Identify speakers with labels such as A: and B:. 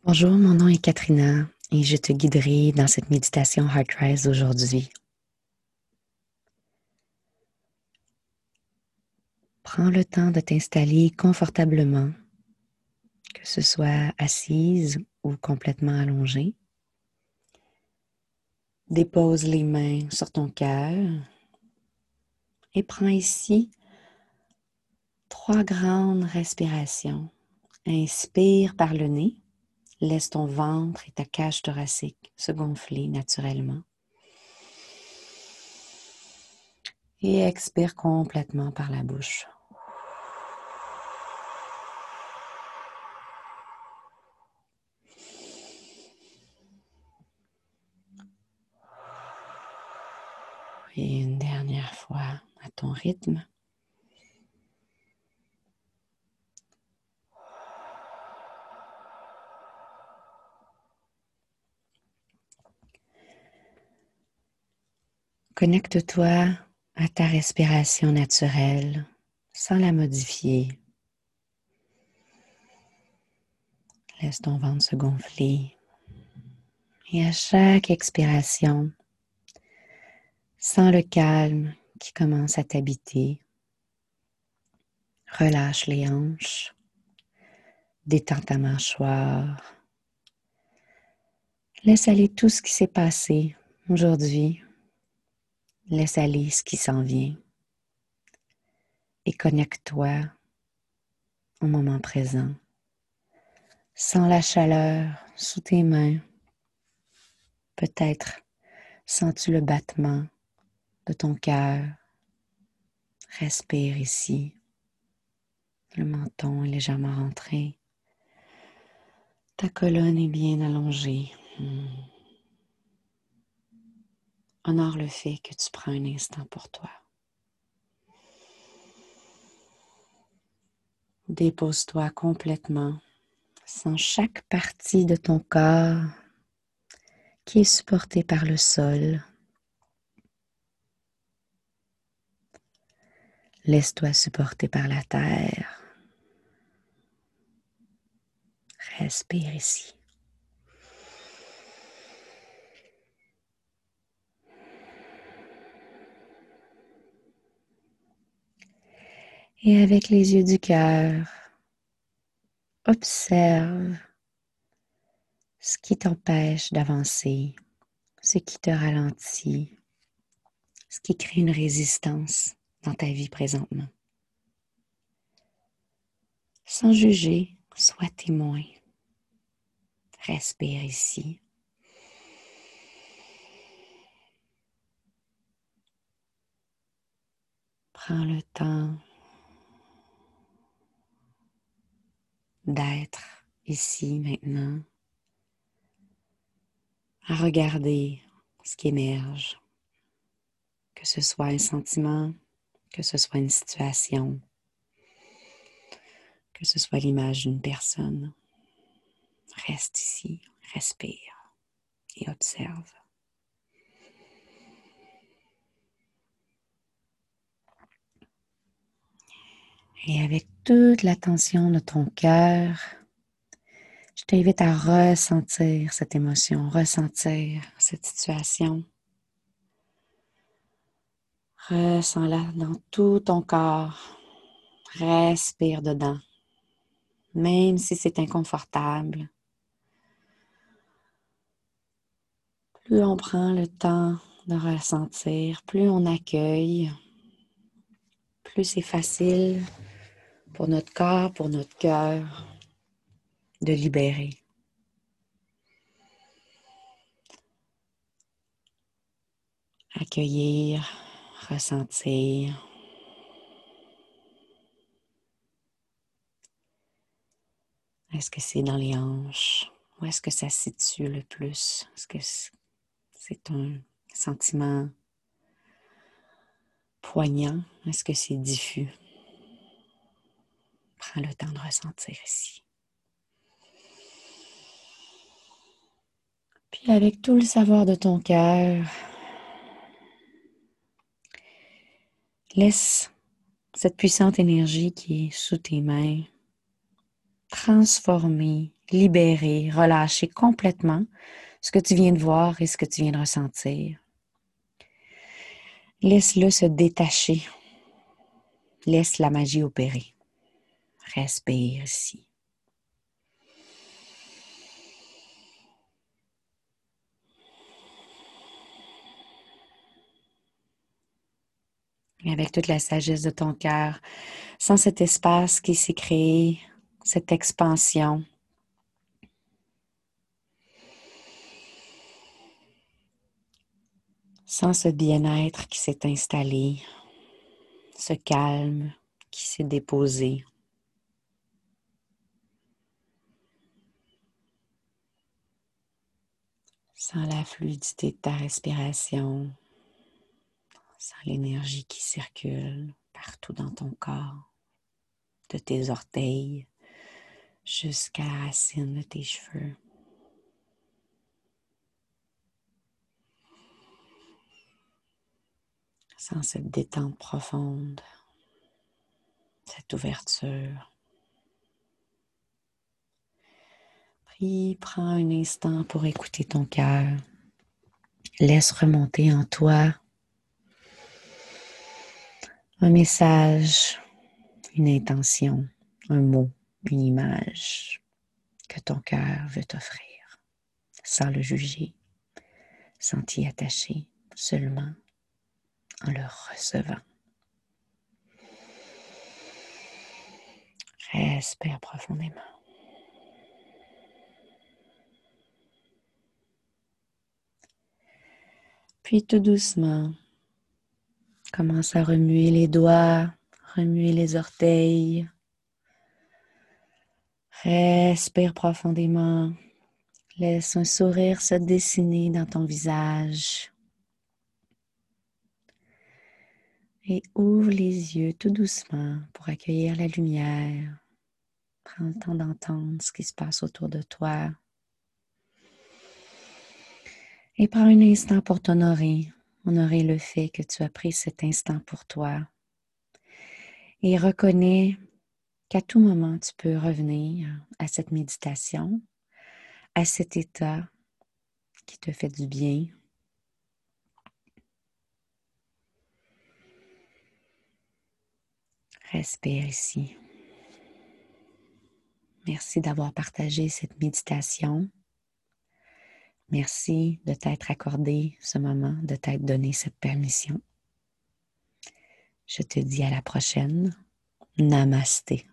A: Bonjour, mon nom est Katrina et je te guiderai dans cette méditation Heart Rise aujourd'hui. Prends le temps de t'installer confortablement, que ce soit assise ou complètement allongée. Dépose les mains sur ton cœur et prends ici 3 grandes respirations. Inspire par le nez, laisse ton ventre et ta cage thoracique se gonfler naturellement. Et expire complètement par la bouche. Et une dernière fois à ton rythme. Connecte-toi à ta respiration naturelle sans la modifier. Laisse ton ventre se gonfler. Et à chaque expiration, sens le calme qui commence à t'habiter. Relâche les hanches. Détends ta mâchoire. Laisse aller tout ce qui s'est passé aujourd'hui. Laisse aller ce qui s'en vient. Et connecte-toi au moment présent. Sens la chaleur sous tes mains. Peut-être sens-tu le battement de ton cœur. Respire ici. Le menton est légèrement rentré. Ta colonne est bien allongée. Honore le fait que tu prends un instant pour toi. Dépose-toi complètement. Sens chaque partie de ton corps qui est supportée par le sol. Laisse-toi supporter par la terre. Respire ici. Et avec les yeux du cœur, observe ce qui t'empêche d'avancer, ce qui te ralentit, ce qui crée une résistance dans ta vie présentement. Sans juger, sois témoin. Respire ici. Prends le temps d'être ici maintenant, à regarder ce qui émerge, que ce soit un sentiment, que ce soit une situation, que ce soit l'image d'une personne. Reste ici, respire et observe. Et avec toute l'attention de ton cœur, je t'invite à ressentir cette émotion, ressentir cette situation. Ressens-la dans tout ton corps. Respire dedans. Même si c'est inconfortable, plus on prend le temps de ressentir, plus on accueille, plus c'est facile pour notre corps, pour notre cœur de libérer. Accueillir, ressentir. Est-ce que c'est dans les hanches? Où est-ce que ça se situe le plus? Est-ce que c'est un sentiment poignant? Est-ce que c'est diffus? Prends le temps de ressentir ici. Puis avec tout le savoir de ton cœur, laisse cette puissante énergie qui est sous tes mains transformer libérer, relâcher complètement ce que tu viens de voir et ce que tu viens de ressentir. Laisse-le se détacher. Laisse la magie opérer. Respire ici. Et avec toute la sagesse de ton cœur, sens cet espace qui s'est créé, cette expansion. Sens ce bien-être qui s'est installé, ce calme qui s'est déposé. Sens la fluidité de ta respiration, sens l'énergie qui circule partout dans ton corps, de tes orteils jusqu'à la racine de tes cheveux. Sens cette détente profonde, cette ouverture. Puis prends un instant pour écouter ton cœur. Laisse remonter en toi un message, une intention, un mot, une image que ton cœur veut t'offrir, sans le juger, sans t'y attacher, seulement en le recevant. Respire profondément. Puis tout doucement, commence à remuer les doigts, remuer les orteils. Respire profondément. Laisse un sourire se dessiner dans ton visage. Et ouvre les yeux tout doucement pour accueillir la lumière. Prends le temps d'entendre ce qui se passe autour de toi. Et prends un instant pour t'honorer. Honorer le fait que tu as pris cet instant pour toi. Et reconnais qu'à tout moment, tu peux revenir à cette méditation, à cet état qui te fait du bien. Respire ici. Merci d'avoir partagé cette méditation. Merci de t'être accordé ce moment, de t'être donné cette permission. Je te dis à la prochaine. Namasté.